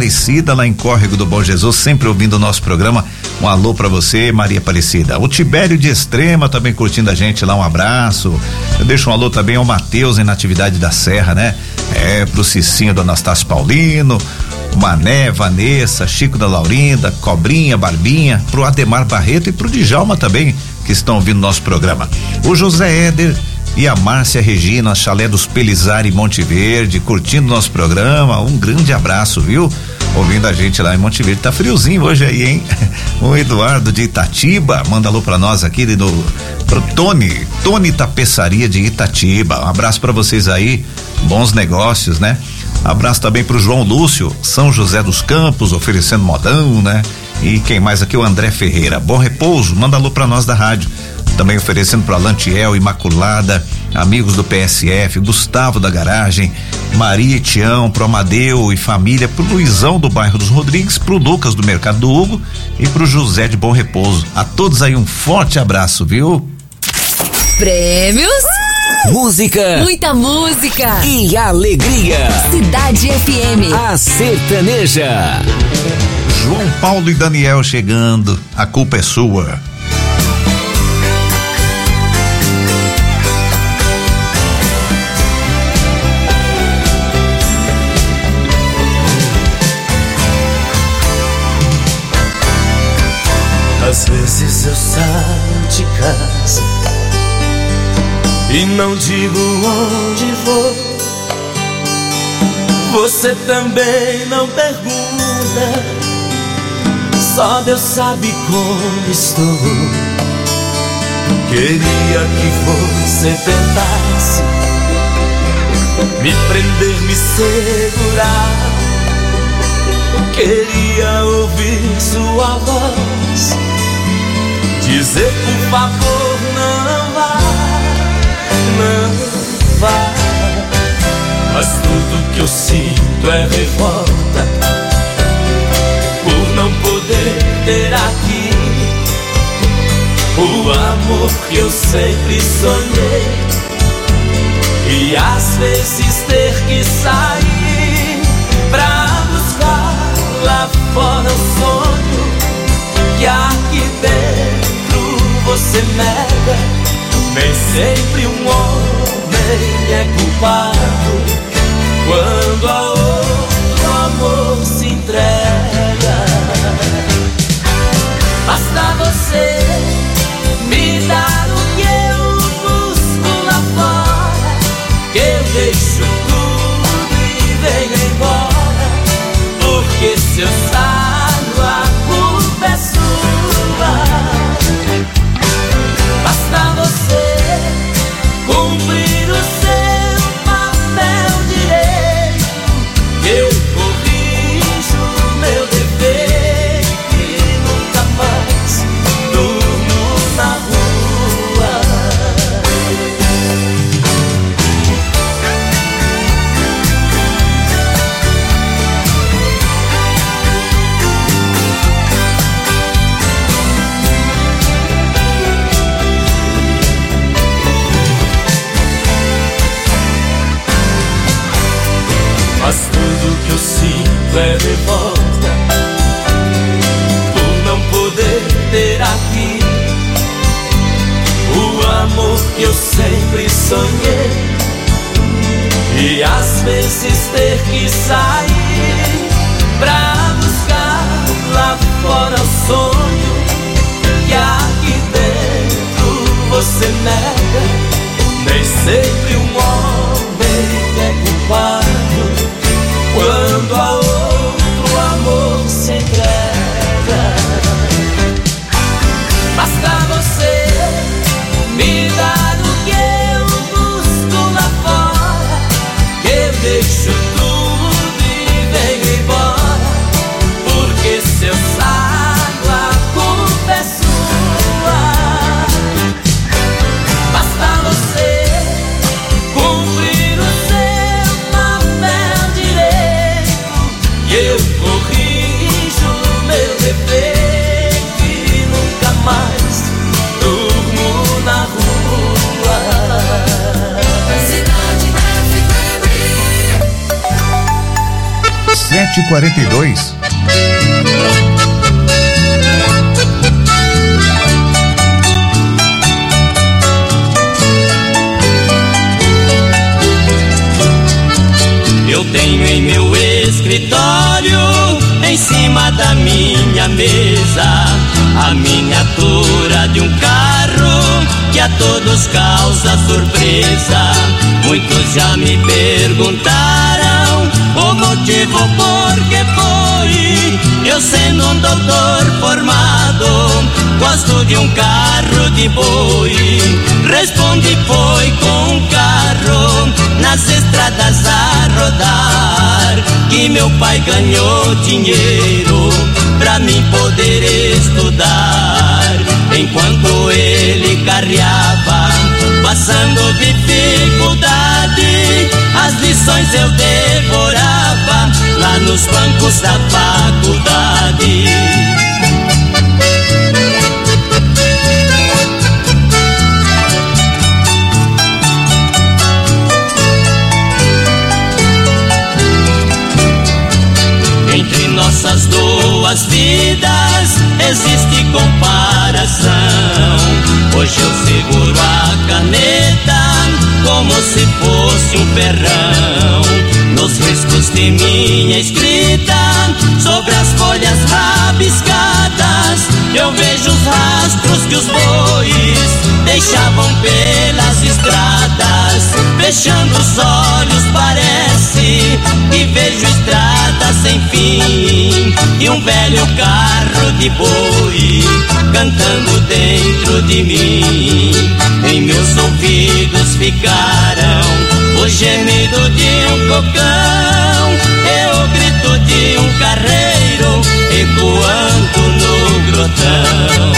Aparecida, lá em Córrego do Bom Jesus, sempre ouvindo o nosso programa. Um alô pra você, Maria Aparecida. O Tibério de Extrema também curtindo a gente lá, um abraço. Eu deixo um alô também ao Matheus em Natividade da Serra, né? Pro Cicinho do Anastácio Paulino, Mané, Vanessa, Chico da Laurinda, Cobrinha, Barbinha, pro Ademar Barreto e pro Djalma também, que estão ouvindo nosso programa. O José Éder e a Márcia Regina, Chalé dos Pelizari, Monte Verde, curtindo nosso programa. Um grande abraço, viu? Ouvindo a gente lá em Monte Verde. Tá friozinho hoje aí, hein? O Eduardo de Itatiba manda alô pra nós aqui pro Tony Tapeçaria de Itatiba. Um abraço pra vocês aí, bons negócios, né? Abraço também pro João Lúcio, São José dos Campos, oferecendo modão, né? E quem mais aqui? O André Ferreira, Bom Repouso, manda alô pra nós da rádio. Também oferecendo para Lantiel, Imaculada, amigos do PSF, Gustavo da Garagem, Maria e Tião, pro Amadeu e família, pro Luizão do bairro dos Rodrigues, pro Lucas do Mercado do Hugo e pro José de Bom Repouso. A todos aí um forte abraço, viu? Prêmios, música, muita música e alegria. Cidade FM, a sertaneja. João Paulo e Daniel chegando, a culpa é sua. Às vezes eu saio de casa e não digo onde vou. Você também não pergunta, só Deus sabe como estou. Queria que você tentasse me prender, me segurar. Queria ouvir sua voz dizer por favor não vá, não vá. Mas tudo que eu sinto é revolta por não poder ter aqui o amor que eu sempre sonhei. E às vezes ter que sair pra buscar lá fora o sonho que aqui dentro você nega. Nem sempre um homem é culpado quando a outro amor se entrega. Basta você me dar o que eu busco lá fora, que eu deixo tudo e venho embora. Porque se eu saio, a culpa é sua. Basta você cumprir o seu papel direito, eu corrijo o meu defeito e nunca mais durmo na rua. Mas tudo que eu sinto é revolta por não poder ter aqui o amor que eu sempre sonhei. E às vezes ter que sair pra buscar lá fora o sonho que aqui dentro você nega. Nem sempre um homem é culpado quando a outro amor se entrega. Basta você me dar o que eu busco lá fora, que eu deixo tudo e venho embora. Porque se eu saio, a culpa é sua. Basta você 7h42. Eu tenho em meu escritório, em cima da minha mesa, a miniatura de um carro que a todos causa surpresa. Muitos já me perguntaram o motivo por que foi. Eu sendo um doutor formado, gosto de um carro de boi. Respondi, foi com um carro nas estradas a rodar que meu pai ganhou dinheiro pra mim poder estudar. Enquanto ele carreava, passando dificuldade, as lições eu devorava lá nos bancos da faculdade. Entre nossas duas vidas existe comparação. Hoje eu seguro a caneta como se fosse um ferrão. Nos riscos de minha escrita, sobre as folhas rabiscadas, eu vejo os rastros que os bois deixavam pelas estradas. Fechando os olhos parece que vejo estradas sem fim e um velho carro de boi cantando dentro de mim. Em meus ouvidos ficaram o gemido de um cocão e o grito de um carreiro ecoando no grotão.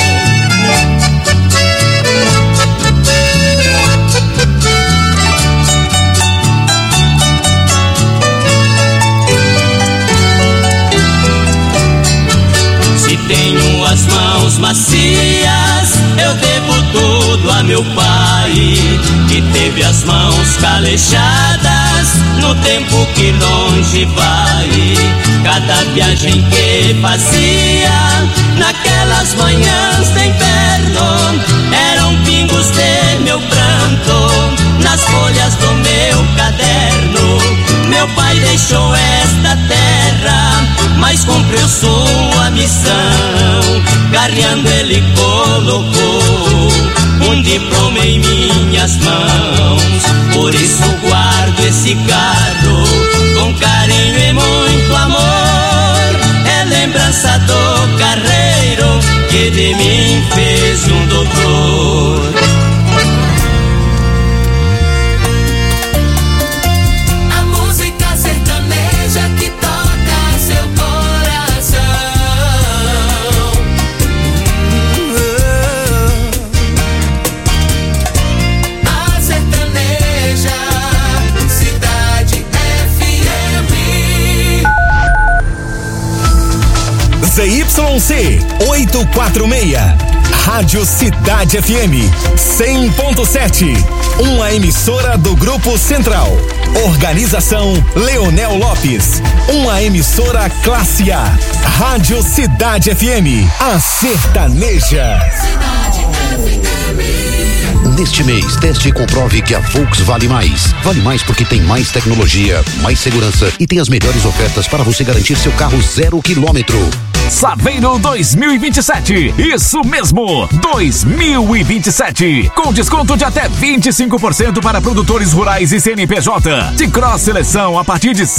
Tenho as mãos macias, eu devo tudo a meu pai, que teve as mãos calejadas no tempo que longe vai. Cada viagem que fazia naquelas manhãs de inverno eram pingos de meu pranto nas folhas do meu caderno. Meu pai deixou esta terra, mas cumpriu sua missão. Carreando ele colocou um diploma em minhas mãos. Por isso guardo esse carro com carinho e muito amor. É lembrança do carreiro que de mim fez um doutor. ZYC 846, Rádio Cidade FM 100.7, uma emissora do Grupo Central. Organização Leonel Lopes, uma emissora classe A. Rádio Cidade FM, a sertaneja. Neste mês, teste e comprove que a Volks vale mais. Vale mais porque tem mais tecnologia, mais segurança e tem as melhores ofertas para você garantir seu carro 0 quilômetro. Saveiro 2027, isso mesmo, 2027, com desconto de até 25% para produtores rurais e CNPJ. De Cross Seleção a partir de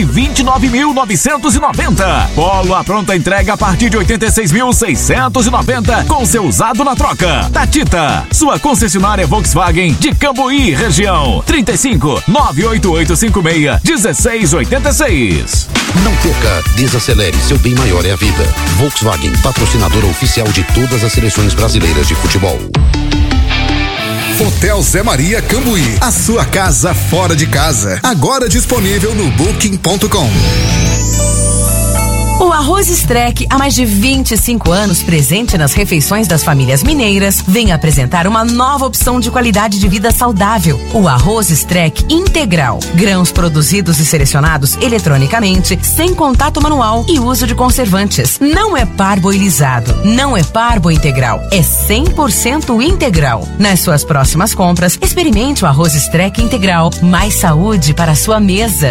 129.990. Polo à pronta entrega a partir de 86.690 com seu usado na troca. Tatita, sua concessionária Volkswagen de Cambuí, região, 35 98856 1686. Não perca, desacelere, seu bem maior é a vida. Volkswagen, patrocinadora oficial de todas as seleções brasileiras de futebol. Hotel Zé Maria Cambuí, a sua casa fora de casa. Agora disponível no booking.com. O Arroz Streck, há mais de 25 anos presente nas refeições das famílias mineiras, vem apresentar uma nova opção de qualidade de vida saudável. O Arroz Streck Integral. Grãos produzidos e selecionados eletronicamente, sem contato manual e uso de conservantes. Não é parboilizado, não é parbo integral, é 100% integral. Nas suas próximas compras, experimente o Arroz Streck Integral. Mais saúde para a sua mesa.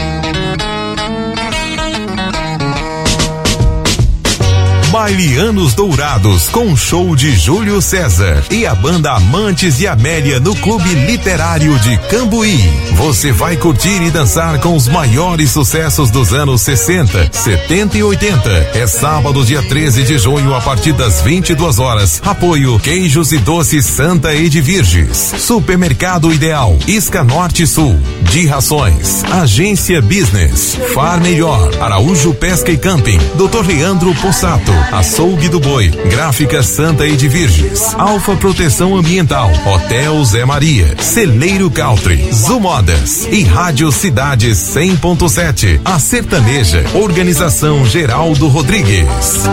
Baile Anos Dourados com show de Júlio César e a banda Amantes e Amélia no Clube Literário de Cambuí. Você vai curtir e dançar com os maiores sucessos dos anos 60, 70 e 80. É sábado, dia 13 de junho, a partir das 22 horas. Apoio Queijos e Doces Santa Edvirges, Supermercado Ideal, Isca Norte e Sul, de Rações, Agência Business, Far Melhor, Araújo Pesca e Camping, Dr. Leandro Possato, Açougue do Boi, Gráfica Santa Edvirges, Alfa Proteção Ambiental, Hotel Zé Maria, Celeiro Country, Zumodas e Rádio Cidade 100.7. A Sertaneja, Organização Geraldo Rodrigues.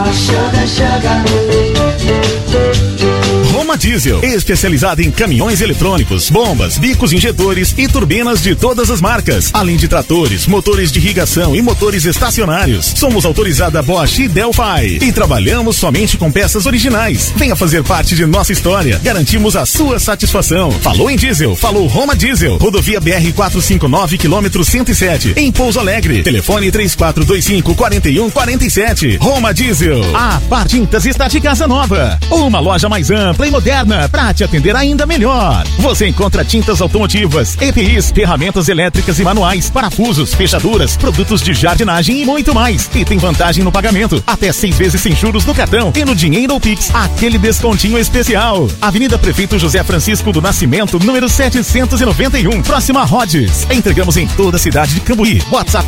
Roma Diesel, especializada em caminhões eletrônicos, bombas, bicos injetores e turbinas de todas as marcas, além de tratores, motores de irrigação e motores estacionários. Somos autorizada Bosch e Delphi e trabalhamos somente com peças originais. Venha fazer parte de nossa história. Garantimos a sua satisfação. Falou em diesel, falou Roma Diesel. Rodovia BR 459, quilômetro 107, em Pouso Alegre. Telefone 3425-4147. Roma Diesel. A Par Tintas está de casa nova. Uma loja mais ampla e moderna para te atender ainda melhor. Você encontra tintas automotivas, EPIs, ferramentas elétricas e manuais, parafusos, fechaduras, produtos de jardinagem e muito mais. E tem vantagem no pagamento, até 6 vezes sem juros no cartão e no dinheiro ou Pix, aquele descontinho especial. Avenida Prefeito José Francisco do Nascimento, número 791, próxima a Rhodes. Entregamos em toda a cidade de Cambuí. WhatsApp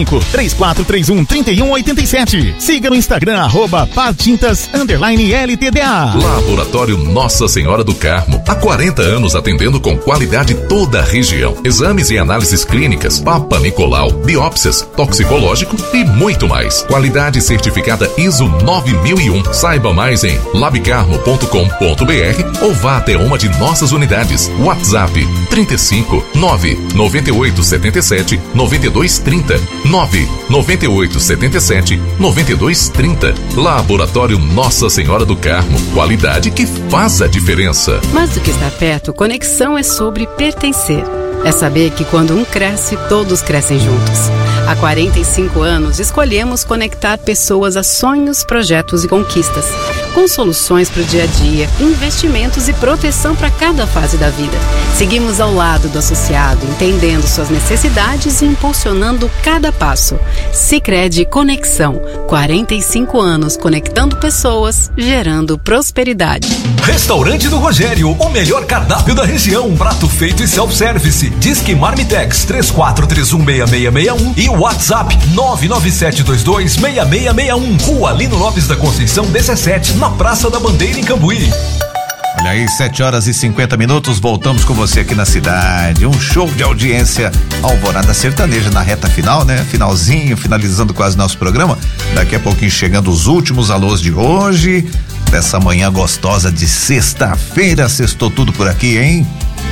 35-3431-3187. Siga no Instagram, @partintas_LTDA. Laboratório Nossa Senhora do Carmo. Há 40 anos atendendo com qualidade toda a região. Exames e análises clínicas, Papa Nicolau, biópsias, toxicológico e muito mais. Qualidade certificada ISO 9001. Saiba mais em labcarmo.com.br ou vá até uma de nossas unidades. WhatsApp 35 998 77 9230 998 77 9230. Laboratório Nossa Senhora do Carmo. Qualidade que faz a diferença. Mais do que estar perto, conexão é sobre pertencer. É saber que quando um cresce, todos crescem juntos. Há 45 anos, escolhemos conectar pessoas a sonhos, projetos e conquistas, com soluções para o dia a dia, investimentos e proteção para cada fase da vida. Seguimos ao lado do associado, entendendo suas necessidades e impulsionando cada passo. Sicredi Conexão, 45 anos conectando pessoas, gerando prosperidade. Restaurante do Rogério, o melhor cardápio da região, prato feito e self-service. Disque Marmitex 34316661 e o WhatsApp 997226661. Rua Lino Lopes da Conceição 17, na Praça da Bandeira, em Cambuí. Olha aí, 7h50, voltamos com você aqui na cidade. Um show de audiência, Alvorada Sertaneja na reta final, né? Finalzinho, finalizando quase nosso programa. Daqui a pouquinho chegando os últimos alôs de hoje, dessa manhã gostosa de sexta-feira. Sextou tudo por aqui, hein?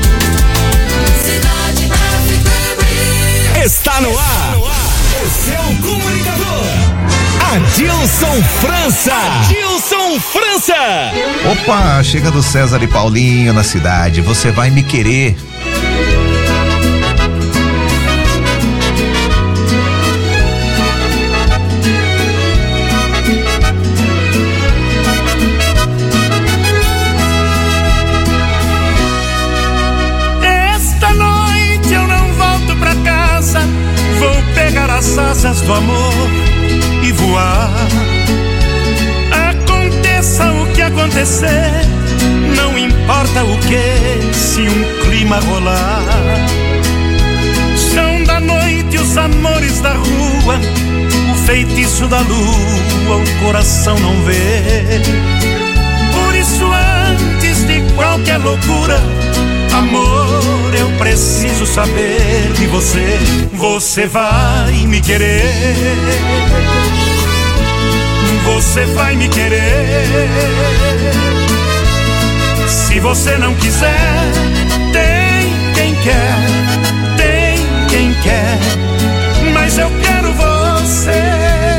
Está no ar, o seu comunicador, Adilson França. Adilson França. Opa, chegando César e Paulinho na cidade, você vai me querer. As asas do amor e voar. Aconteça o que acontecer, não importa o que, se um clima rolar. São da noite os amores da rua, o feitiço da lua, o coração não vê. Por isso antes de qualquer loucura, amor, eu preciso saber de você. Você vai me querer. você vai me querer. Se você não quiser, tem quem quer, mas eu quero você.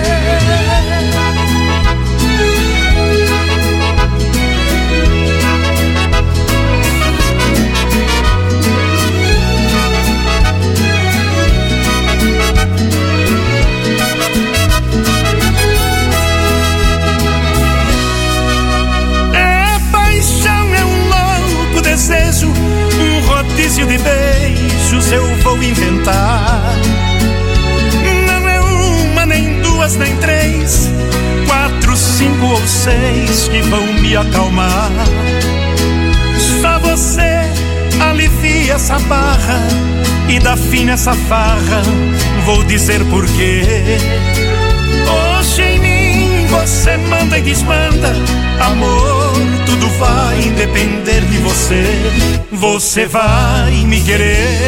Desejo, um rodízio de beijos eu vou inventar. Não é uma, nem duas, nem três, 4, 5 ou 6 que vão me acalmar. Só você alivia essa barra e dá fim nessa farra. Vou dizer porquê. Hoje em mim você manda e desmanda. Amor, tudo vai depender de você. Você vai me querer.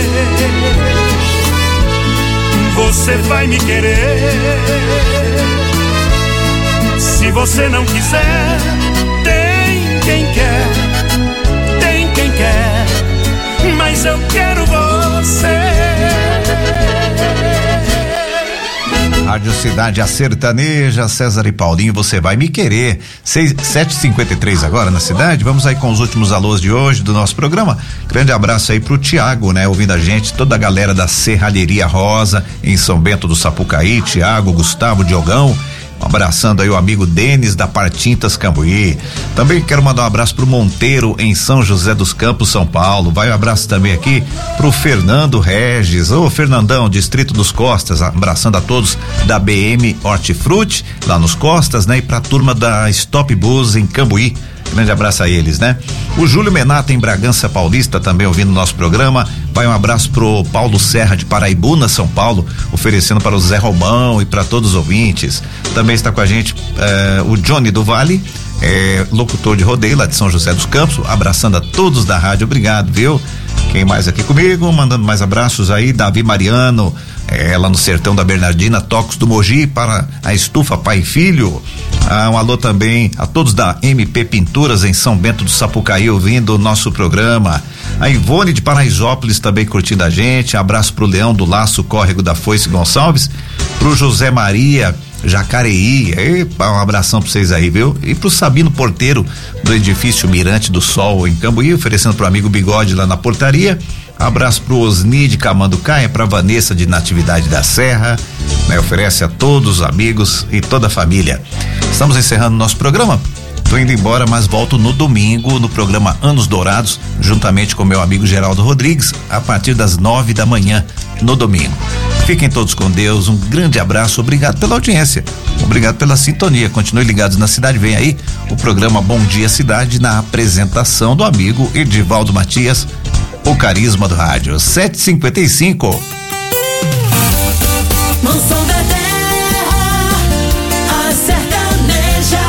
Você vai me querer. Se você não quiser, tem quem quer, mas eu quero você. Rádio Cidade a Sertaneja, César e Paulinho, você vai me querer. 7h53 agora na cidade. Vamos aí com os últimos alôs de hoje do nosso programa. Grande abraço aí pro Tiago, né? Ouvindo a gente, toda a galera da Serralheria Rosa em São Bento do Sapucaí, Tiago, Gustavo, Diogão. Abraçando aí o amigo Denis da Partintas Cambuí. Também quero mandar um abraço pro Monteiro em São José dos Campos, São Paulo. Vai um abraço também aqui pro Fernando Regis, ô Fernandão, Distrito dos Costas, abraçando a todos da BM Hortifruti, lá nos Costas, né? E pra turma da Stop Bus em Cambuí. Grande abraço a eles, né? O Júlio Menata em Bragança Paulista também ouvindo o nosso programa. Vai um abraço pro Paulo Serra de Paraibuna, São Paulo, oferecendo para o Zé Romão e para todos os ouvintes. Também está com a gente o Johnny do Vale, locutor de rodeio lá de São José dos Campos, abraçando a todos da rádio. Obrigado, viu? Quem mais aqui comigo? Mandando mais abraços aí, Davi Mariano, lá no sertão da Bernardina, Tocos do Mogi, para a Estufa Pai e Filho. Um alô também a todos da MP Pinturas em São Bento do Sapucaí, ouvindo o nosso programa. A Ivone de Paraisópolis também curtindo a gente. Abraço pro Leão do Laço, Córrego da Foice Gonçalves, pro José Maria Jacareí, epa, um abração pra vocês aí, viu? E pro Sabino Porteiro do edifício Mirante do Sol em Cambuí, oferecendo pro amigo Bigode lá na portaria. Abraço pro Osni de Camanducaia, pra Vanessa de Natividade da Serra, né? Oferece a todos os amigos e toda a família. Estamos encerrando nosso programa. Tô indo embora, mas volto no domingo no programa Anos Dourados, juntamente com meu amigo Geraldo Rodrigues, a partir das 9 da manhã no domingo. Fiquem todos com Deus, um grande abraço, obrigado pela audiência, obrigado pela sintonia, continue ligados na cidade, vem aí o programa Bom Dia Cidade na apresentação do amigo Edivaldo Matias, o carisma do rádio. 7h55. Mansão da Terra, a sertaneja,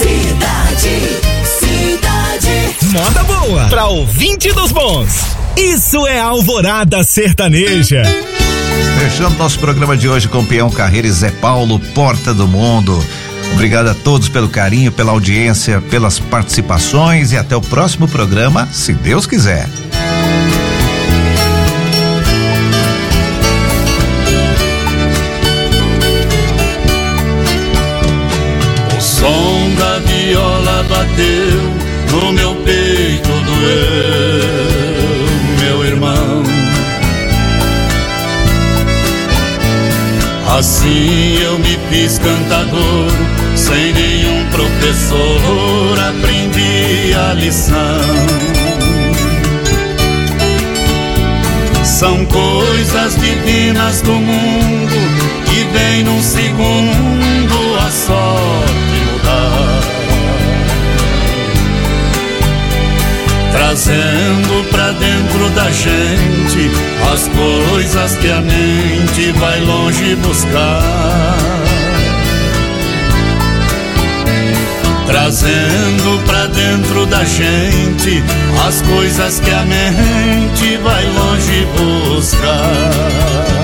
cidade. Moda boa pra ouvinte dos bons. Isso é Alvorada Sertaneja. Fechando nosso programa de hoje com o peão Carreira e Zé Paulo, Porta do Mundo. Obrigado a todos pelo carinho, pela audiência, pelas participações e até o próximo programa, se Deus quiser. O som da viola bateu no meu peito, doeu, meu irmão. Assim eu me fiz cantador, sem nenhum professor, aprendi a lição. São coisas divinas do mundo que vem num segundo a sorte mudar, trazendo pra dentro da gente as coisas que a mente vai longe buscar, trazendo pra dentro da gente as coisas que a mente vai longe buscar.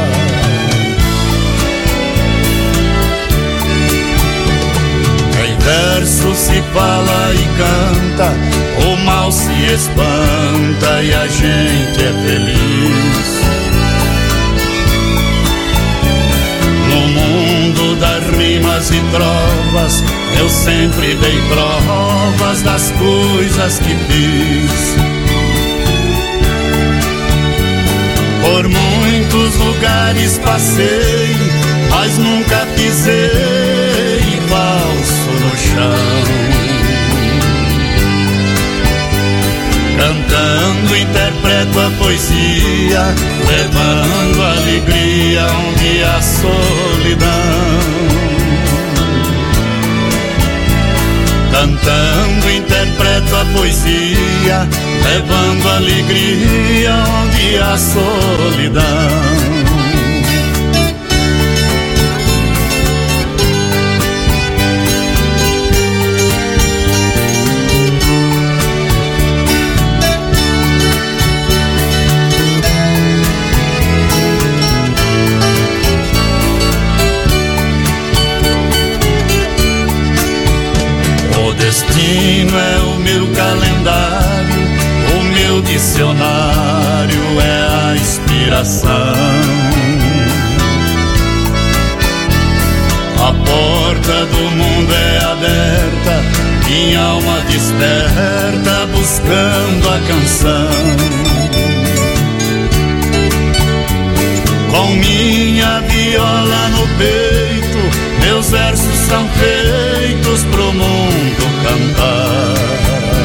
Quem verso se fala e canta, o mal se espanta e a gente é feliz. No mundo das rimas e trovas, eu sempre dei provas das coisas que fiz. Por muitos lugares passei, mas nunca pisei falso no chão. Cantando interpreto a poesia, levando alegria onde há solidão. Cantando interpreto a poesia, levando alegria onde há solidão. O destino é o meu calendário, o meu dicionário é a inspiração. A porta do mundo é aberta, minha alma desperta buscando a canção. Com minha viola no peito, meus versos são feitos pro mundo cantar.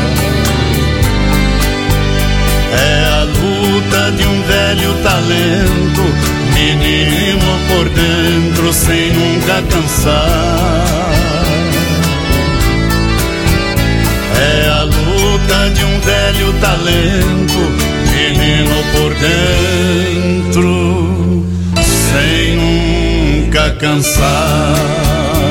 É a luta de um velho talento, menino por dentro sem nunca cansar. É a luta de um velho talento, menino por dentro sem nunca cansar.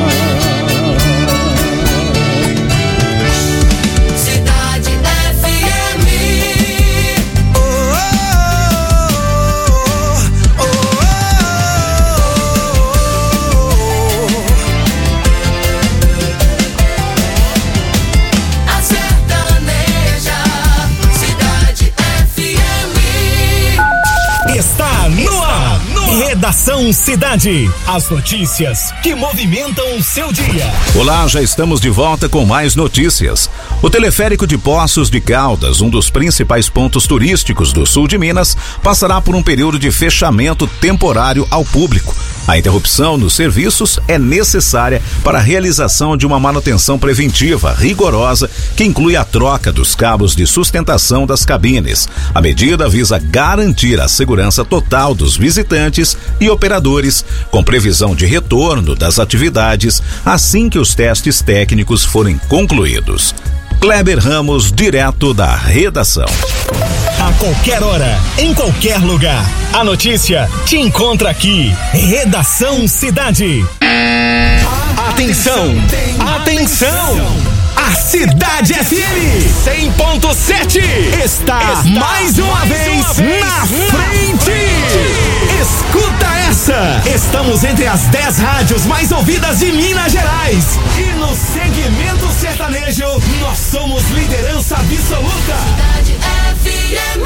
Redação Cidade. As notícias que movimentam o seu dia. Olá, já estamos de volta com mais notícias. O teleférico de Poços de Caldas, um dos principais pontos turísticos do sul de Minas, passará por um período de fechamento temporário ao público. A interrupção nos serviços é necessária para a realização de uma manutenção preventiva rigorosa que inclui a troca dos cabos de sustentação das cabines. A medida visa garantir a segurança total dos visitantes e operadores, com previsão de retorno das atividades assim que os testes técnicos forem concluídos. Kleber Ramos, direto da redação. A qualquer hora, em qualquer lugar, a notícia te encontra aqui. Redação Cidade. Atenção, atenção! A Cidade FM 100.7 está mais uma vez na frente. Escuta essa! Estamos entre as 10 rádios mais ouvidas de Minas Gerais. E no segmento sertanejo, nós somos liderança absoluta. Cidade FM.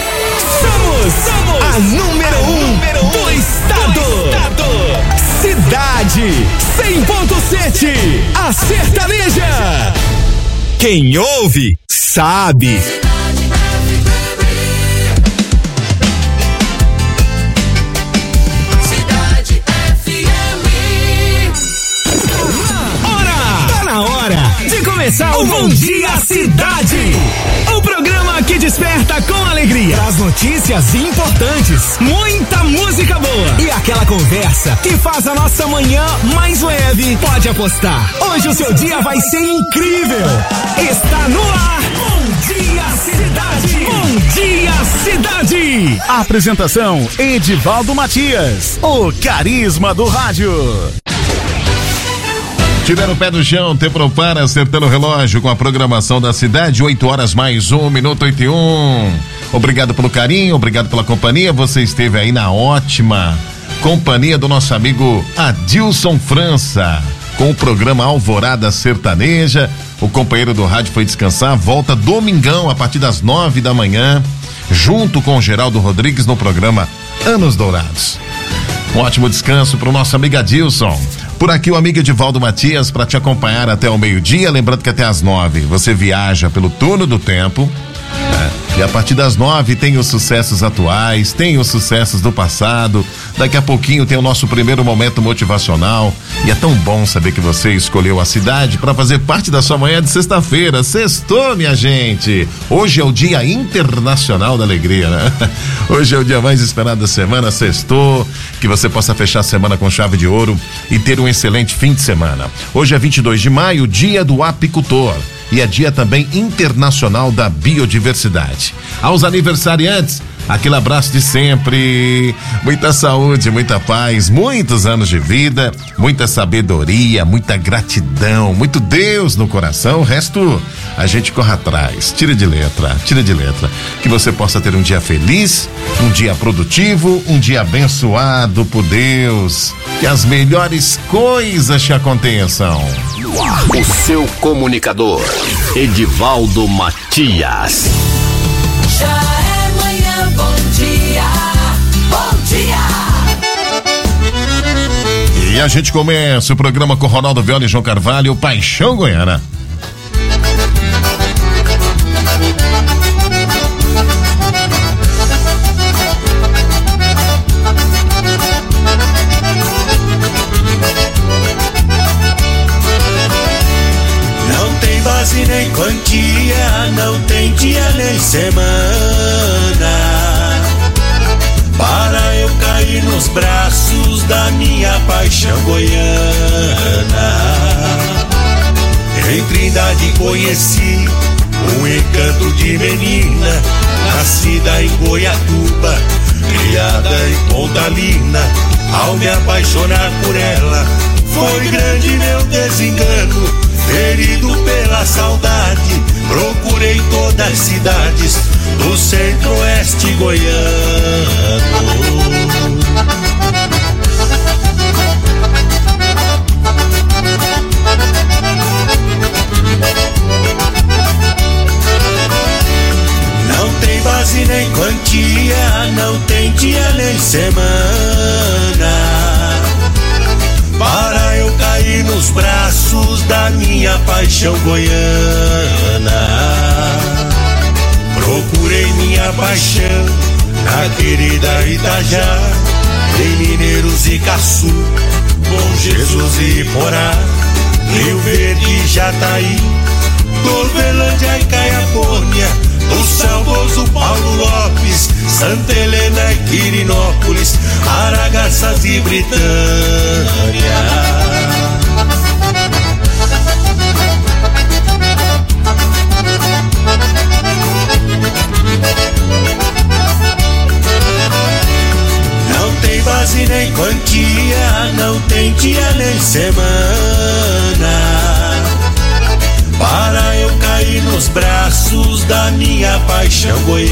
Somos a número 1 do estado. Cidade 100.7, a sertaneja. Quem ouve, sabe. Cidade FM. Tá na hora de começar o Bom Dia Cidade. O programa que desperta com alegria. Traz notícias importantes, muita música boa e aquela conversa que faz a nossa manhã mais leve. Pode apostar. Hoje o seu dia vai ser incrível. Está no ar. Bom Dia Cidade. Bom Dia Cidade. Apresentação Edivaldo Matias, o carisma do rádio. Tiver o pé no chão, tempo não para, acertando o relógio com a programação da cidade, 8 horas mais 1 minuto, 8:01. Obrigado pelo carinho, obrigado pela companhia. Você esteve aí na ótima companhia do nosso amigo Adilson França. com o programa Alvorada Sertaneja. O companheiro do rádio foi descansar, volta domingão a partir das 9 da manhã, junto com o Geraldo Rodrigues no programa Anos Dourados. Um ótimo descanso para o nosso amigo Adilson. Por aqui o amigo Edivaldo Matias para te acompanhar até o meio-dia, lembrando que até às 9 você viaja pelo turno do tempo, né? E a partir das 9 tem os sucessos atuais, tem os sucessos do passado. Daqui a pouquinho tem o nosso primeiro momento motivacional. E é tão bom saber que você escolheu a cidade para fazer parte da sua manhã de sexta-feira. Sextou, minha gente! Hoje é o Dia Internacional da Alegria, né? Hoje é o dia mais esperado da semana, sextou. Que você possa fechar a semana com chave de ouro e ter um excelente fim de semana. Hoje é 22 de maio, Dia do Apicultor. E é dia também internacional da biodiversidade. Aos aniversariantes, aquele abraço de sempre, muita saúde, muita paz, muitos anos de vida, muita sabedoria, muita gratidão, muito Deus no coração. O resto a gente corre atrás, tira de letra. Que você possa ter um dia feliz, um dia produtivo, um dia abençoado por Deus. Que as melhores coisas te aconteçam. O seu comunicador, Edivaldo Matias. Já é manhã, bom dia, bom dia. E a gente começa o programa com Ronaldo Viola e João Carvalho, Paixão Goiana. Base nem quantia, não tem dia nem semana para eu cair nos braços da minha paixão goiana. Em Trindade conheci um encanto de menina, nascida em Goiatuba, criada em Pontalina. Ao me apaixonar por ela, foi grande meu desengano. Ferido pela saudade, procurei todas as cidades do centro-oeste goiano. Não tem base nem quantia, não tem dia nem semana para eu cair nos braços da minha paixão goiana. Procurei minha paixão na querida Itajá, em Mineiros e Caçu, Bom Jesus e Iporá, Rio Verde e Jataí, Torvelândia e Caiapônia, o saudoso Paulo Lopes, Santa Helena e Quirinópolis, Aragarças e Britânia. Não tem base nem quantia, não tem dia nem semana para eu cair nos braços da minha paixão goiana.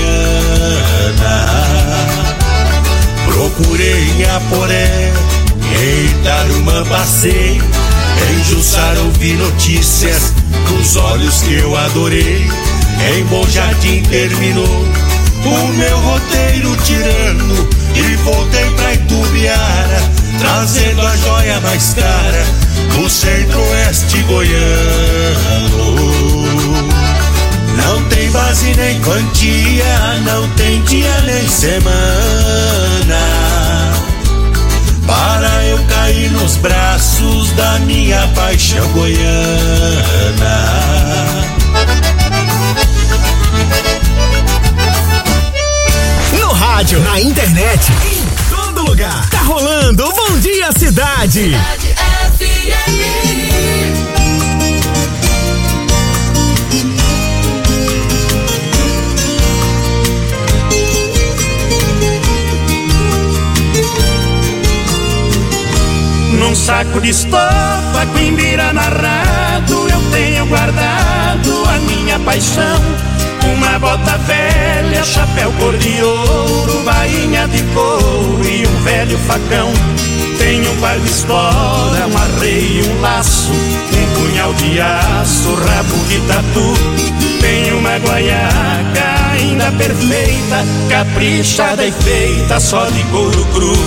Procurei em Aporé, em Tarumã passei, em Jussara ouvi notícias dos olhos que eu adorei. Em Bom Jardim terminou o meu roteiro tirano e voltei pra Itubiara, trazendo a joia mais cara do centro-oeste goiano. Não tem base nem quantia, não tem dia nem semana para eu cair nos braços da minha paixão goiana. No rádio, na internet, em todo lugar, tá rolando o Bom Dia Cidade. Num saco de estopa, Quimbira narrado, eu tenho guardado a minha paixão. Uma bota velha, chapéu cor de ouro, bainha de couro e um velho facão. Tenho Tenho um par de espora, amarrei um laço, um punhal de aço, rabo de tatu. Tenho uma guaiaca ainda perfeita, caprichada e feita só de couro cru.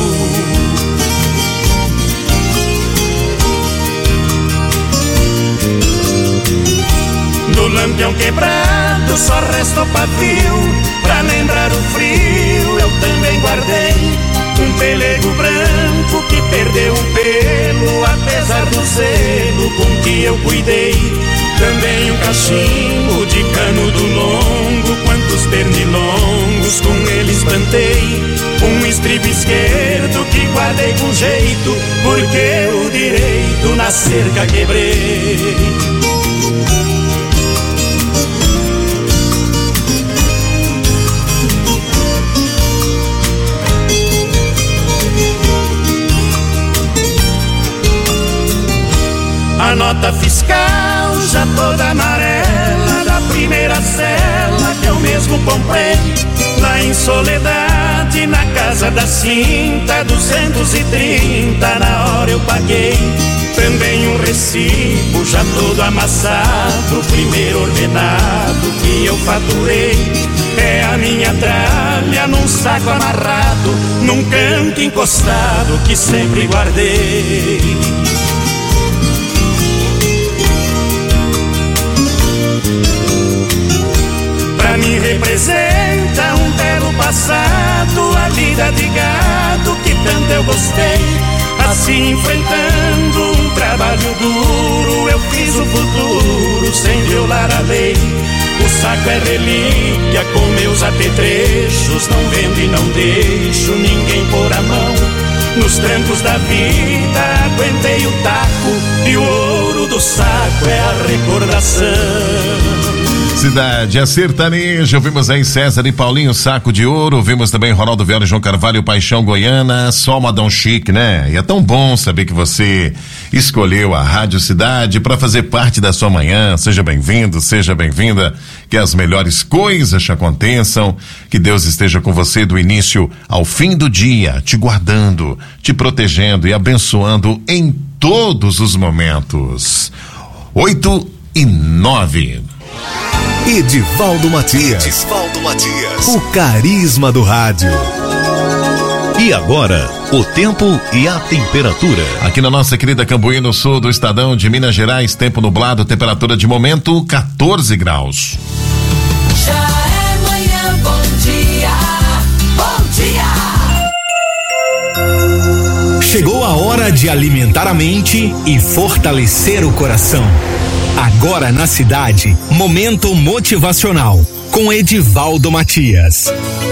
Do lampião quebrado só resta o pavio, pra lembrar o frio eu também guardei um pelego branco que perdeu um pelo, apesar do zelo com que eu cuidei. Também um cachimbo de cano do longo, quantos pernilongos com ele espantei. Um estribo esquerdo que guardei com jeito, porque o direito na cerca quebrei. A nota fiscal já toda amarela, da primeira cela que eu mesmo comprei lá em Soledade, na casa da Cinta, 230 na hora eu paguei. Também um recibo já todo amassado, o primeiro ordenado que eu faturei. É a minha tralha num saco amarrado, num canto encostado que sempre guardei. Pra mim representa um belo passado, a vida de gado que tanto eu gostei. Assim enfrentando um trabalho duro, eu fiz o futuro sem violar a lei. O saco é relíquia com meus apetrechos, não vendo e não deixo ninguém pôr a mão. Nos trancos da vida aguentei o taco, e o ouro do saco é a recordação. Cidade é sertaneja, ouvimos aí César e Paulinho, Saco de Ouro, ouvimos também Ronaldo Vieira e João Carvalho, Paixão Goiana, só Madão Chique, né? E é tão bom saber que você escolheu a Rádio Cidade para fazer parte da sua manhã. Seja bem-vindo, seja bem-vinda, que as melhores coisas te aconteçam, que Deus esteja com você do início ao fim do dia, te guardando, te protegendo e abençoando em todos os momentos. 8:09. Edivaldo Matias. O carisma do rádio. E agora, o tempo e a temperatura. Aqui na nossa querida Cambuí, no sul do estadão de Minas Gerais, tempo nublado, temperatura de momento 14 graus. Já é manhã, bom dia, bom dia. Chegou a hora de alimentar a mente e fortalecer o coração. Agora na cidade, momento motivacional com Edivaldo Matias.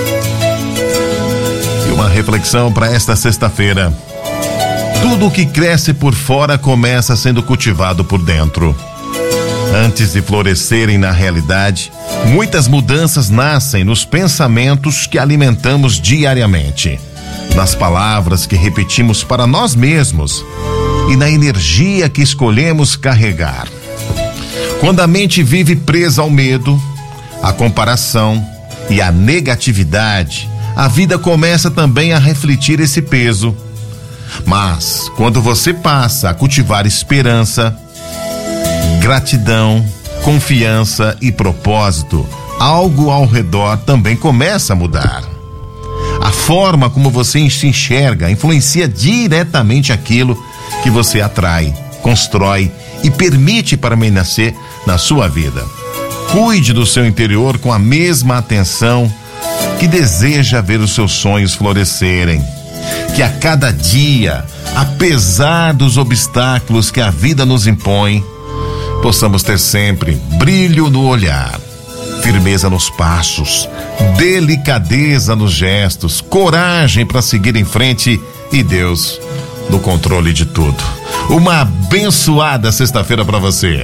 E uma reflexão para esta sexta-feira. Tudo que cresce por fora começa sendo cultivado por dentro. Antes de florescerem na realidade, muitas mudanças nascem nos pensamentos que alimentamos diariamente, nas palavras que repetimos para nós mesmos e na energia que escolhemos carregar. Quando a mente vive presa ao medo, à comparação e à negatividade, a vida começa também a refletir esse peso. Mas, quando você passa a cultivar esperança, gratidão, confiança e propósito, algo ao redor também começa a mudar. A forma como você se enxerga influencia diretamente aquilo que você atrai, constrói e permite permanecer na sua vida. Cuide do seu interior com a mesma atenção que deseja ver os seus sonhos florescerem. Que a cada dia, apesar dos obstáculos que a vida nos impõe, possamos ter sempre brilho no olhar, firmeza nos passos, delicadeza nos gestos, coragem para seguir em frente e Deus no controle de tudo. Uma abençoada sexta-feira para você.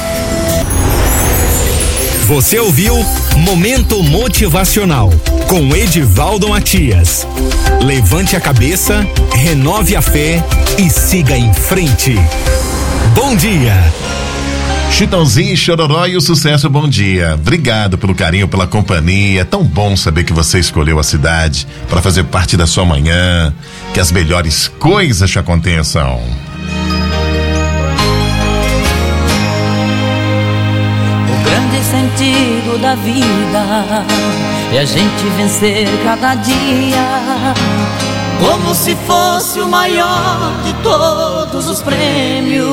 Você ouviu Momento Motivacional com Edivaldo Matias. Levante a cabeça, renove a fé e siga em frente. Bom dia! Chitãozinho, Chororó e o sucesso, bom dia. Obrigado pelo carinho, pela companhia. É tão bom saber que você escolheu a cidade para fazer parte da sua manhã. que as melhores coisas te aconteçam. O grande sentido da vida é a gente vencer cada dia, como se fosse o maior de todos os prêmios.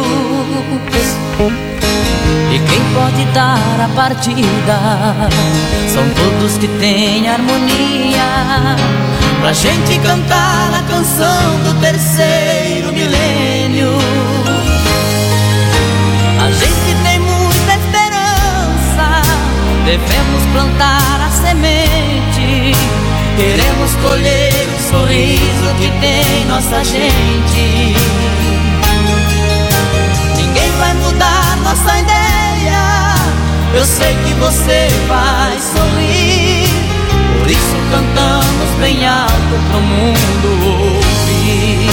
E quem pode dar a partida são todos que têm harmonia, pra gente cantar a canção do terceiro milênio. A gente tem muita esperança, devemos plantar a semente, queremos colher o sorriso que tem nossa gente. Ninguém vai mudar nossa ideia, eu sei que você vai sorrir, por isso cantamos bem alto pro mundo ouvir.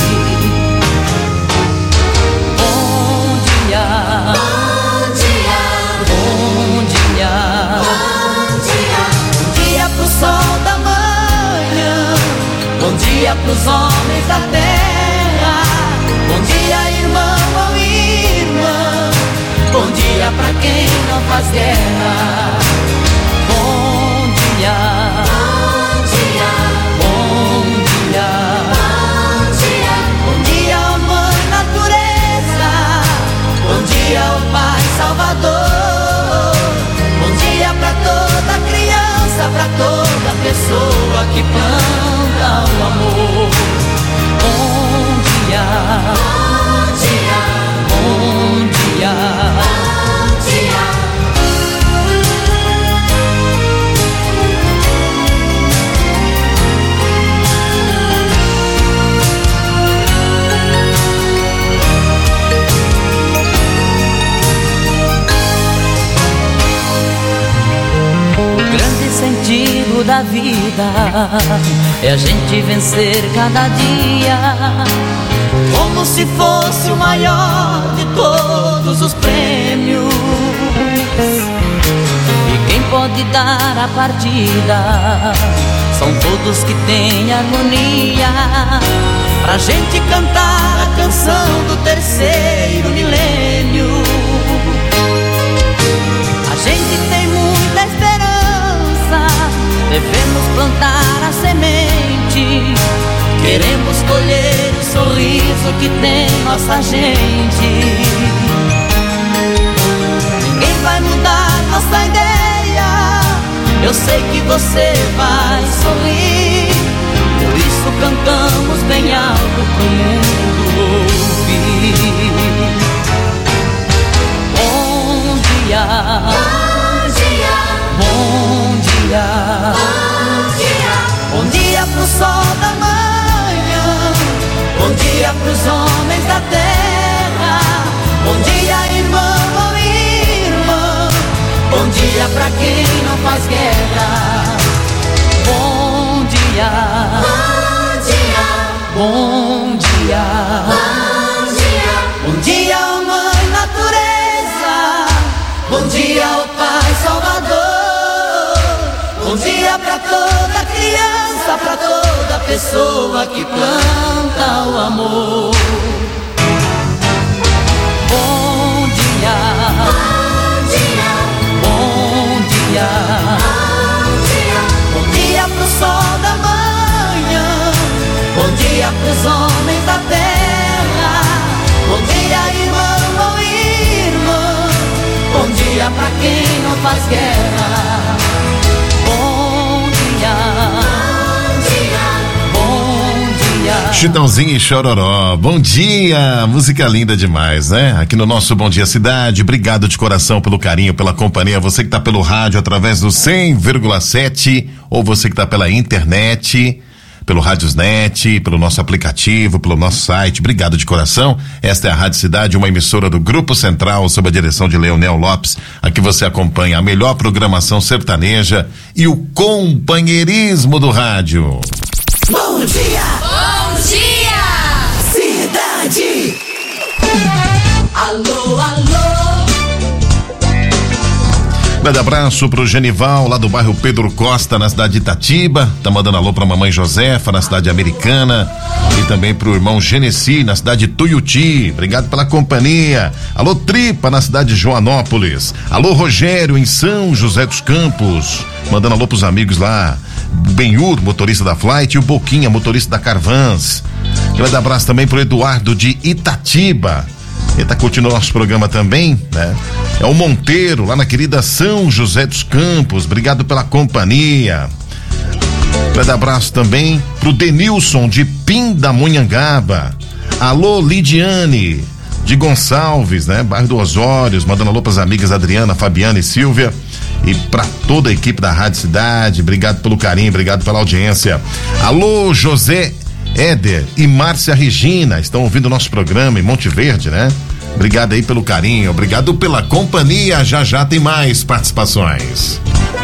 Bom dia, bom dia, bom dia, bom dia. Bom dia pro sol da manhã, bom dia pros homens da terra, bom dia irmão ou irmã, bom dia pra quem não faz guerra. Bom dia, bom dia, bom dia, bom dia. Bom dia, ó mãe natureza, bom dia, ó Pai Salvador, bom dia pra toda criança, pra toda pessoa que planta o amor. Bom dia, bom dia, bom dia, bom dia. O grande sentido da vida é a gente vencer cada dia, como se fosse o maior de todos os prêmios. E quem pode dar a partida são todos que têm harmonia, pra gente cantar a canção do terceiro milênio. A gente tem muita esperança, devemos plantar a semente, queremos colher o sorriso que tem nossa gente. Ninguém vai mudar nossa ideia, eu sei que você vai sorrir, por isso cantamos bem alto pro mundo ouvir. Bom dia, bom dia, bom dia, bom dia. Bom dia pro sol da manhã, bom dia pros homens da terra, bom dia irmão ou irmã, bom dia pra quem não faz guerra. Bom dia, bom dia, bom dia, bom dia. Bom dia, ó mãe natureza, bom dia, ó Pai Salvador, bom dia pra toda criança, pra toda pessoa que planta o amor. Bom dia, bom dia, bom dia, bom dia. Bom dia pro sol da manhã, bom dia pros homens da terra, bom dia irmão ou irmã, bom dia pra quem não faz guerra. Bom dia, bom dia. Chitãozinho e Chororó, bom dia, música linda demais, né? Aqui no nosso Bom Dia Cidade, obrigado de coração pelo carinho, pela companhia, você que tá pelo rádio através do 100,7 ou você que tá pela internet, pelo Radiosnet, pelo nosso aplicativo, pelo nosso site, obrigado de coração. Esta é a Rádio Cidade, uma emissora do Grupo Central, sob a direção de Leonel Lopes. Aqui você acompanha a melhor programação sertaneja e o companheirismo do rádio. Bom dia, Bom dia! cidade. Alô, alô. Grande abraço pro Genival, lá do bairro Pedro Costa, na cidade de Itatiba. Tá mandando alô pra mamãe Josefa, na cidade americana. E também pro irmão Genesi, na cidade de Tuiuti. Obrigado pela companhia. Alô Tripa, na cidade de Joanópolis. Alô Rogério, em São José dos Campos. Mandando alô pros amigos lá. Benhur, motorista da Flight, e o Boquinha, motorista da Carvans. Grande abraço também pro Eduardo de Itatiba. Ele tá curtindo o nosso programa também, né? É o Monteiro, lá na querida São José dos Campos. Obrigado pela companhia. Grande abraço também pro Denilson de Pindamonhangaba. Alô, Lidiane de Gonçalves, né? Bairro do Osórios, mandando alô pras amigas Adriana, Fabiana e Silvia. E pra toda a equipe da Rádio Cidade, obrigado pelo carinho, obrigado pela audiência. Alô, José Éder e Márcia Regina estão ouvindo o nosso programa em Monte Verde, né? Obrigado aí pelo carinho, obrigado pela companhia. Já já tem mais participações.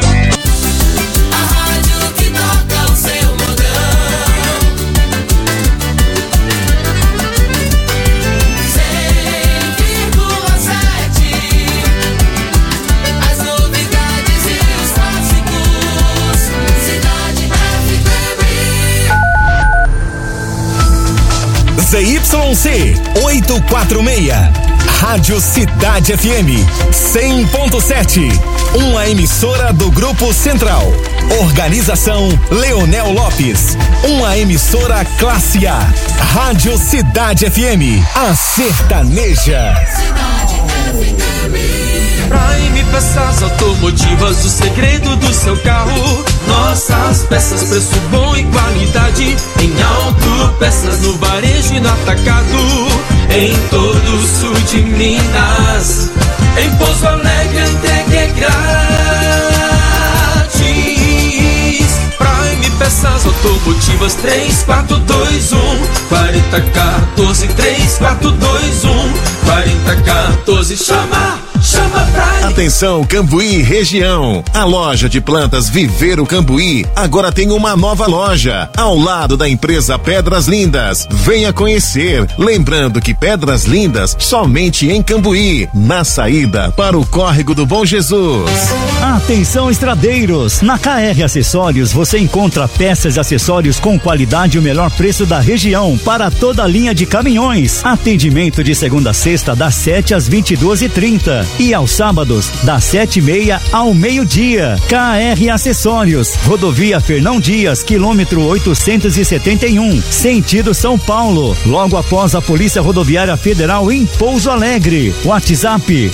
ZYC 846, Rádio Cidade FM 100.7, uma emissora do Grupo Central. Organização Leonel Lopes, uma emissora classe A. Rádio Cidade FM, a sertaneja. Prime Peças Automotivas, o segredo do seu carro. Nossas peças, preço bom e qualidade. Em autopeças, no varejo e no atacado. Em todo o sul de Minas. Em Pouso Alegre, entrega é grátis. Prime Peças Automotivas, 3421-4014. 3421-4014. Chama Prime. Atenção, Cambuí região. A loja de plantas Viveiro Cambuí agora tem uma nova loja ao lado da empresa Pedras Lindas. Venha conhecer. Lembrando que Pedras Lindas somente em Cambuí, na saída para o Córrego do Bom Jesus. Atenção, estradeiros. Na KR Acessórios você encontra peças e acessórios com qualidade e o melhor preço da região para toda a linha de caminhões. Atendimento de segunda a sexta das 7 às 22h30 e aos sábados das 7h30 ao meio-dia. KR Acessórios, Rodovia Fernão Dias, quilômetro 871, sentido São Paulo, logo após a Polícia Rodoviária Federal em Pouso Alegre. WhatsApp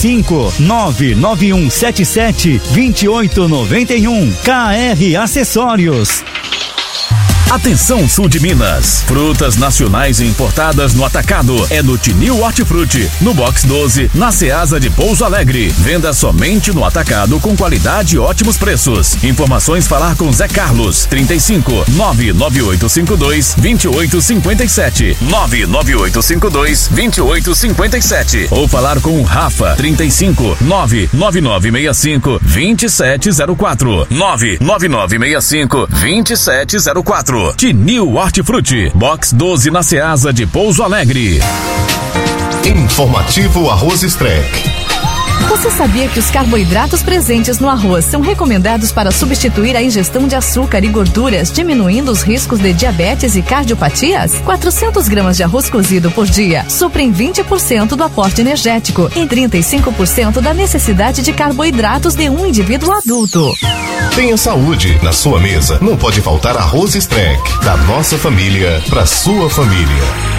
35-99177-2891. KR Acessórios. Atenção, sul de Minas. Frutas nacionais e importadas no atacado é no Tinil Hortifruti, no Box 12, na Ceasa de Pouso Alegre. Venda somente no atacado com qualidade e ótimos preços. Informações falar com Zé Carlos, 35-99852-2857. 99852-2857. Ou falar com Rafa, 35-99965-2704. 99965-2704. Tinil Hortifruti, Box 12 na Ceasa de Pouso Alegre. Informativo Arroz Strec. Você sabia que os carboidratos presentes no arroz são recomendados para substituir a ingestão de açúcar e gorduras, diminuindo os riscos de diabetes e cardiopatias? 400 gramas de arroz cozido por dia suprem 20% do aporte energético e 35% da necessidade de carboidratos de um indivíduo adulto. Tenha saúde. Na sua mesa não pode faltar arroz Strec. Da nossa família para sua família.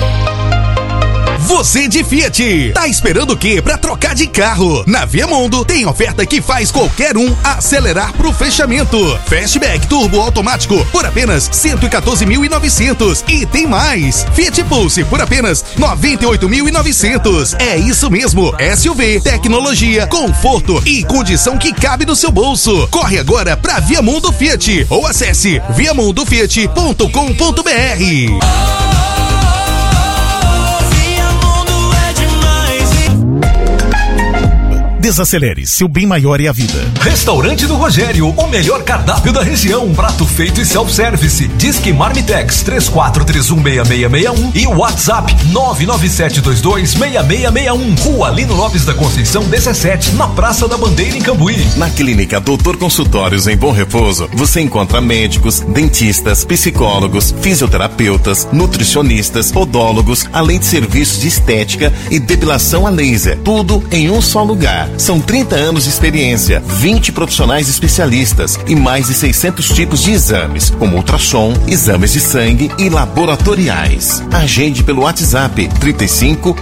Você de Fiat, tá esperando o quê pra trocar de carro? Na Viamundo tem oferta que faz qualquer um acelerar pro fechamento. Fastback Turbo automático por apenas 114.900 e tem mais. Fiat Pulse por apenas 98.900. É isso mesmo, SUV, tecnologia, conforto e condição que cabe no seu bolso. Corre agora pra Viamundo Fiat ou acesse viamundofiat.com.br. Desacelere, seu bem maior é a vida. Restaurante do Rogério, o melhor cardápio da região, prato feito e self-service. Disque Marmitex 34316661 e o WhatsApp 997226661. Rua Lino Lopes da Conceição 17, na Praça da Bandeira em Cambuí. Na Clínica Doutor Consultórios em Bom Repouso, você encontra médicos, dentistas, psicólogos, fisioterapeutas, nutricionistas, podólogos, além de serviços de estética e depilação a laser. Tudo em um só lugar. São 30 anos de experiência, 20 profissionais especialistas e mais de 600 tipos de exames, como ultrassom, exames de sangue e laboratoriais. Agende pelo WhatsApp 35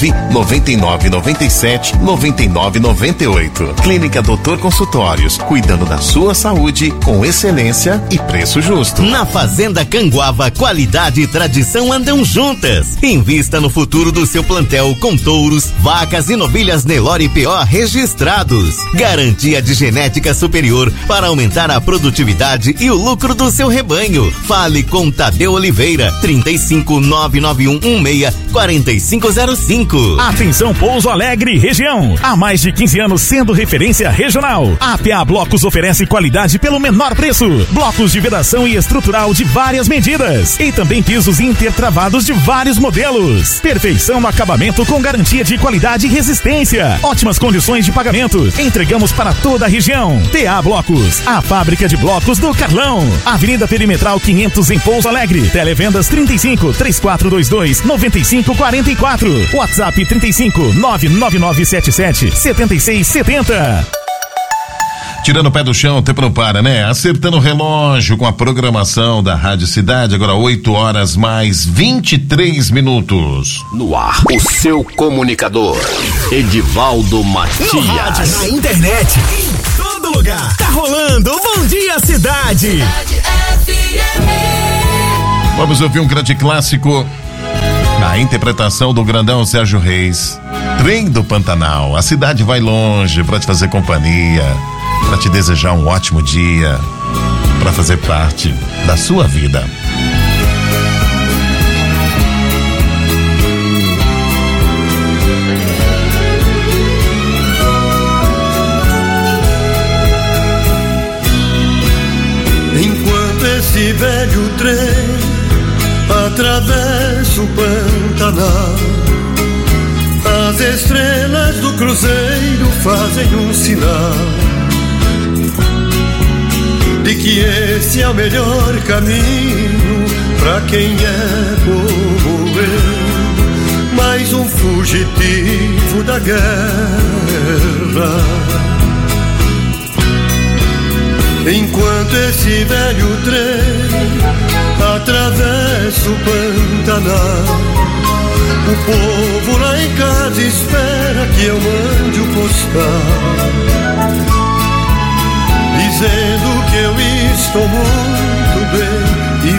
999 97 99 98. Clínica Doutor Consultórios, cuidando da sua saúde com excelência e preço justo. Na Fazenda Canguava, qualidade e tradição andam juntas. Invista no futuro do seu plantel com touros, vacas e novilhas Nelore PO registrados. Garantia de genética superior para aumentar a produtividade e o lucro do seu rebanho. Fale com Tadeu Oliveira, 35 991 16 4505. Atenção Pouso Alegre região. Há mais de 15 anos sendo referência regional. A APA Blocos oferece qualidade pelo menor preço. Blocos de vedação e estrutural de várias medidas. E também pisos intertravados de vários modelos. Perfeição no acabamento com garantia de qualidade e resistência. Ótimas condições de pagamento. Entregamos para toda a região. TA Blocos, a fábrica de blocos do Carlão. Avenida Perimetral 500 em Pouso Alegre. Televendas 35 3422 9544. WhatsApp 35 99977 7670. Tirando o pé do chão, o tempo não para, né? Acertando o relógio com a programação da Rádio Cidade, agora 8 horas mais 23 minutos. No ar, o seu comunicador, Edivaldo Matias. No rádio, na internet, em todo lugar. Tá rolando o Bom Dia Cidade. Vamos ouvir um grande clássico na interpretação do grandão Sérgio Reis. Trem do Pantanal. A cidade vai longe pra te fazer companhia, para te desejar um ótimo dia, para fazer parte da sua vida. Enquanto esse velho trem atravessa o Pantanal, as estrelas do cruzeiro fazem um sinal de que esse é o melhor caminho pra quem é como eu, mais um fugitivo da guerra. Enquanto esse velho trem atravessa o Pantanal, o povo lá em casa espera que eu mande o postal, dizendo que eu estou muito bem e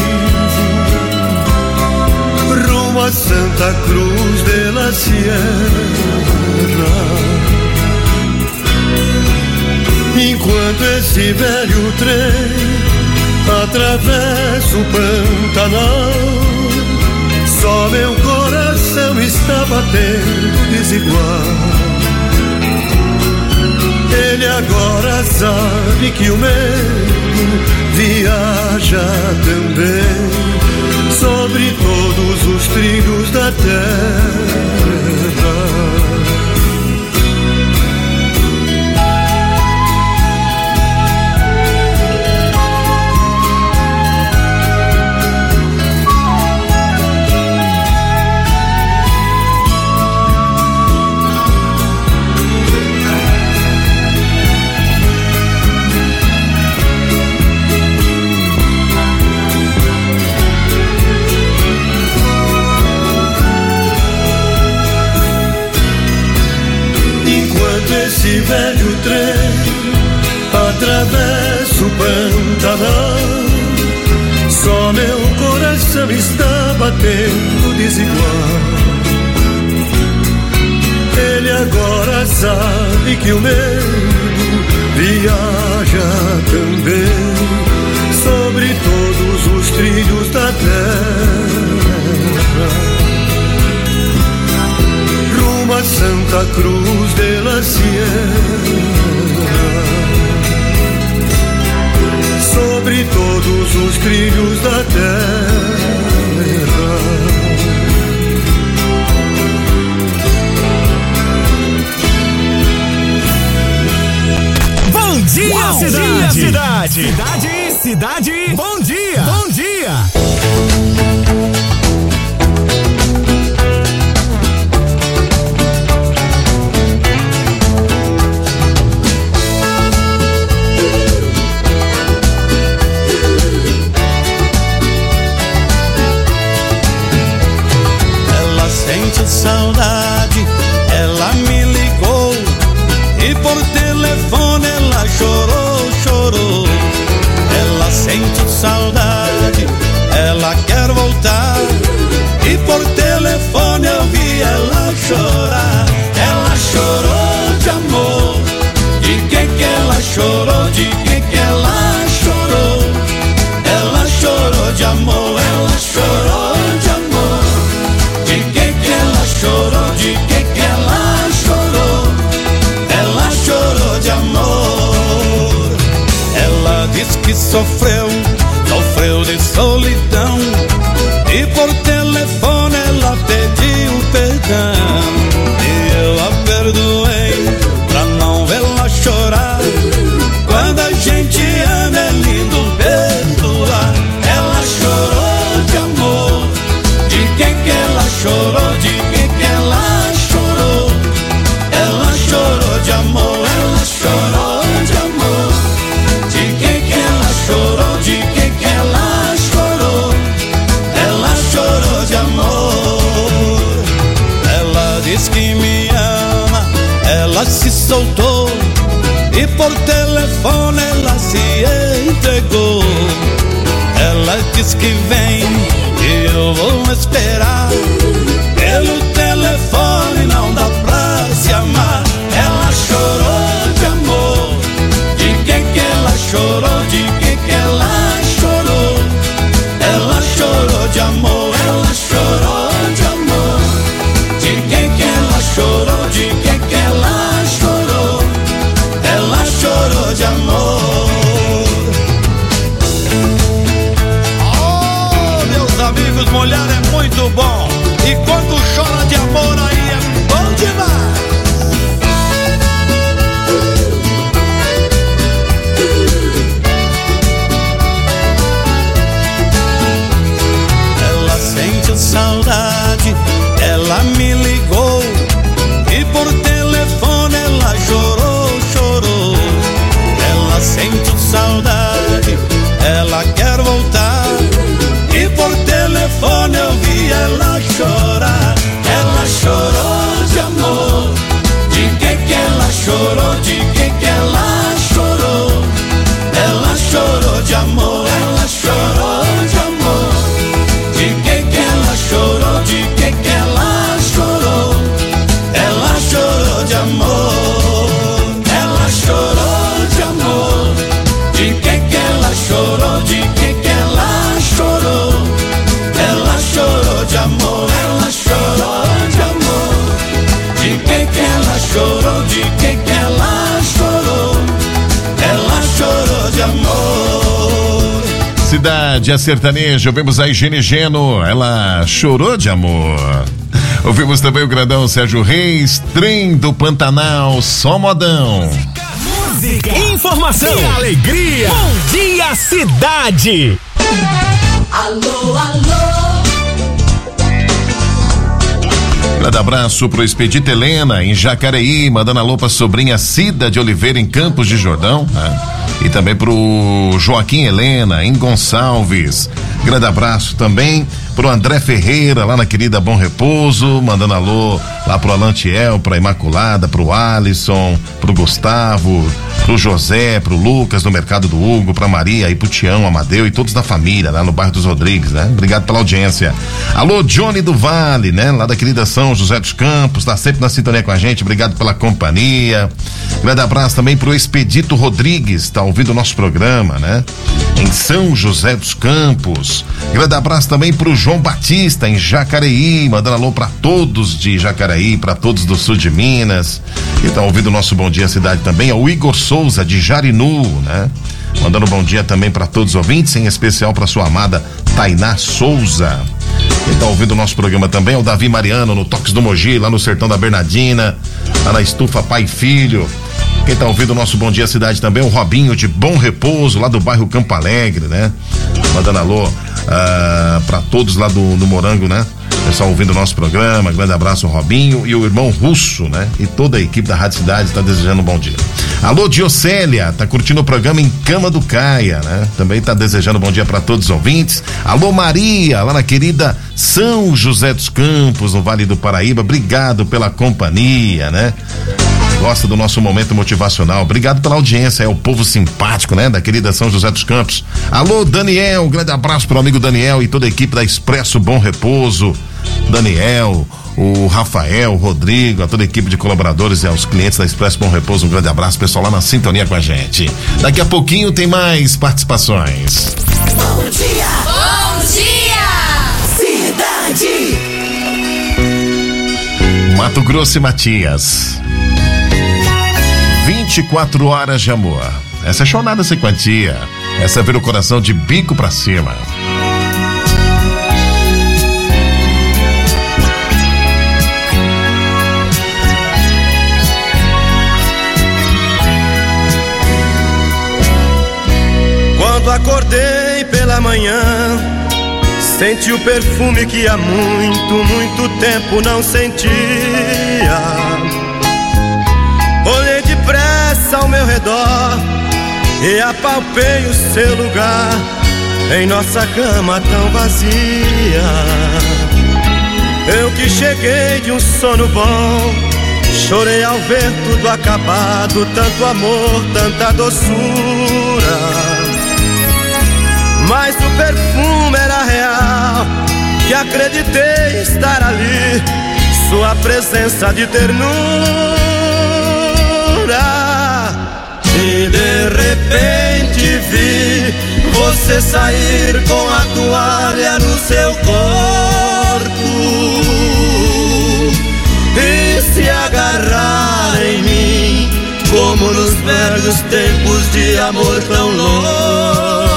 vivo rumo a Santa Cruz de la Sierra. Enquanto esse velho trem atravessa o Pantanal, só meu coração está batendo desigual. Ele agora sabe que o medo viaja também sobre todos os trilhos da terra. Esse velho trem atravessa o Pantanal, só meu coração está batendo desigual. Ele agora sabe que o medo viaja também sobre todos os trilhos da terra. Rumo a Santa Cruz de la Sierra, sobre todos os trilhos da terra. Bom dia, cidade! Cidade, bom dia! Bom dia! Ela sente saudade, ela me ligou e por telefone ela chorou. Ela sente saudade, ela quer voltar e por telefone eu vi ela chorar. Ela chorou de amor, de que ela chorou, de que ela chorou. Ela chorou de amor, ela chorou de amor. De que ela chorou, de que ela chorou. Ela chorou de amor. Ela diz que sofreu de solidão e por telefone ela pediu perdão. E eu a perdoei pra não vê-la chorar. Quando a gente ama é lindo perdoar. Ela chorou de amor, de que ela chorou, de que ela chorou. Ela chorou de amor, ela chorou de amor. De que ela chorou, de que ela chorou. Ela chorou de amor. Ela diz que me ama, ela se soltou e por telefone ela se entregou. Ela diz que vem e eu vou esperar. Pelo telefone não dá pra se amar. Ela chorou de amor, de que ela chorou, de que ela chorou. Ela chorou de amor, ela chorou de amor. De que ela chorou, de que ela chorou. Ela chorou de amor. Oh, meus amigos, mulher é muito bom. E quando chora de amor aí é bom demais. Ela sente saudade, ela me ligou e por telefone ela chorou. Ela sente saudade, ela quer voltar e por telefone eu vi ela chorar. Ela chorou de amor, de que ela chorou, de que ela chorou. Ela chorou de amor, ela chorou de amor. De que ela chorou, de que ela chorou. Ela chorou de amor. Ela chorou de amor. De que ela chorou, de que ela chorou. Ela chorou de amor, ela chorou de amor. De que ela chorou, de que ela chorou. Ela chorou de amor. Cidade, a sertaneja, ouvimos a Higiene Geno, ela chorou de amor. Ouvimos também o grandão Sérgio Reis, Trem do Pantanal, só modão. Música, informação e alegria. Bom dia, cidade. Alô, alô. Grande abraço pro Expedito Helena, em Jacareí, mandando alô pra sobrinha Cida de Oliveira, em Campos de Jordão, né? E também pro Joaquim Helena, em Gonçalves. Grande abraço também pro André Ferreira, lá na querida Bom Repouso, mandando alô lá pro Alantiel, pra Imaculada, pro Alisson, pro Gustavo, pro José, pro Lucas, no Mercado do Hugo, pra Maria e pro Tião, Amadeu e todos da família, lá no bairro dos Rodrigues, né? Obrigado pela audiência. Alô, Johnny do Vale, né? Lá da querida São José dos Campos, tá sempre na sintonia com a gente, obrigado pela companhia. Grande abraço também pro Expedito Rodrigues, tá ouvindo o nosso programa, né? Em São José dos Campos. Grande abraço também pro João Batista, em Jacareí, mandando alô pra todos de Jacareí, pra todos do sul de Minas. E tá ouvindo o nosso Bom Dia Cidade também, é o Igor Souza, de Jarinu, né? Mandando um bom dia também pra todos os ouvintes, em especial pra sua amada Tainá Souza. Quem tá ouvindo o nosso programa também é o Davi Mariano, no Toques do Mogi, lá no Sertão da Bernardina, lá na Estufa Pai e Filho. Quem tá ouvindo o nosso Bom Dia Cidade também é o Robinho, de Bom Repouso, lá do bairro Campo Alegre, né? Mandando alô pra todos lá do Morango, né? Pessoal ouvindo o nosso programa, grande abraço ao Robinho e o irmão Russo, né? E toda a equipe da Rádio Cidade está desejando um bom dia. Alô, Diocélia, tá curtindo o programa em Cama do Caia, né? Também tá desejando um bom dia para todos os ouvintes. Alô, Maria, lá na querida São José dos Campos, no Vale do Paraíba, obrigado pela companhia, né? Gosta do nosso momento motivacional. Obrigado pela audiência, é o povo simpático, né? Da querida São José dos Campos. Alô, Daniel, um grande abraço pro amigo Daniel e toda a equipe da Expresso Bom Repouso. Daniel, o Rafael, o Rodrigo, a toda a equipe de colaboradores e aos clientes da Expresso Bom Repouso, um grande abraço, pessoal lá na sintonia com a gente. Daqui a pouquinho tem mais participações. Bom dia! Bom dia! Cidade! Mato Grosso e Matias. 24 horas de amor. Essa é chonada sem quantia. Essa é ver o coração de bico pra cima. Quando acordei pela manhã, senti o perfume que há muito tempo não sentia. Olhei depressa ao meu redor e apalpei o seu lugar em nossa cama tão vazia. Eu que cheguei de um sono bom, chorei ao ver tudo acabado, tanto amor, tanta doçura. Mas o perfume era real, que acreditei estar ali, sua presença de ternura. E de repente vi você sair com a toalha no seu corpo e se agarrar em mim, como nos velhos tempos de amor tão louco.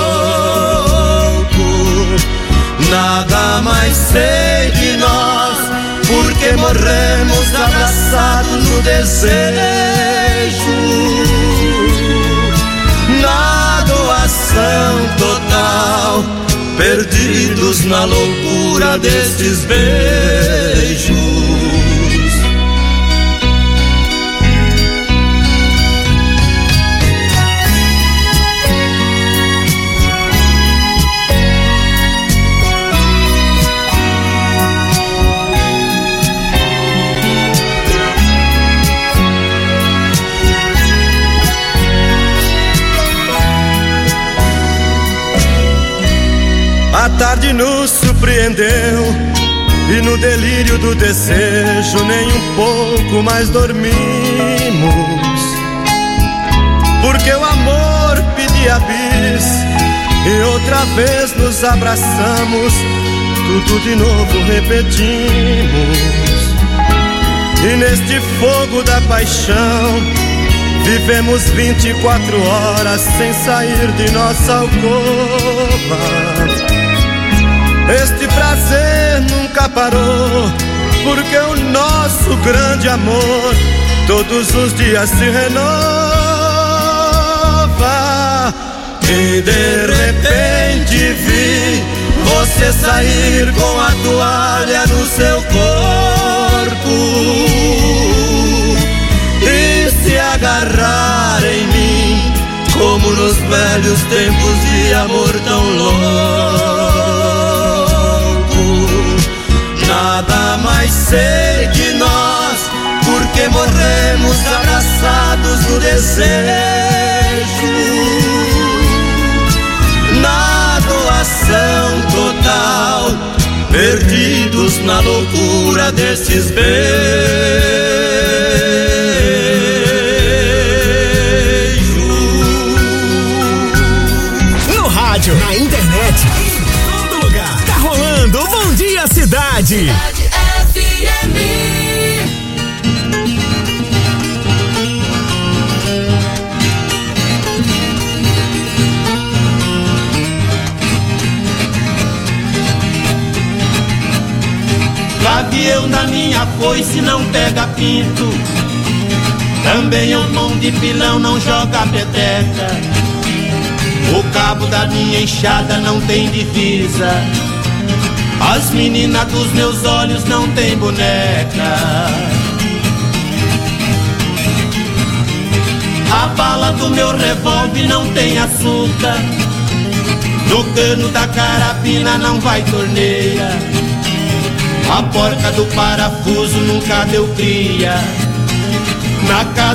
Nada mais sei de nós, porque morremos abraçados no desejo, na doação total, perdidos na loucura destes beijos. A tarde nos surpreendeu e no delírio do desejo nem um pouco mais dormimos, porque o amor pedia bis e outra vez nos abraçamos, tudo de novo repetimos. E neste fogo da paixão vivemos 24 horas sem sair de nossa alcova. Este prazer nunca parou, porque o nosso grande amor todos os dias se renova. E de repente vi você sair com a toalha no seu corpo e se agarrar em mim, como nos velhos tempos de amor tão louco. Nada mais sei de nós, porque morremos abraçados no desejo, na doação total, perdidos na loucura desses beijos. Cidade. Gavião da minha foice não pega pinto, também o mão de pilão não joga peteca. O cabo da minha enxada não tem divisa, as meninas dos meus olhos não tem boneca. A bala do meu revólver não tem açúcar, no cano da carabina não vai torneira, a porca do parafuso nunca deu cria. Na casa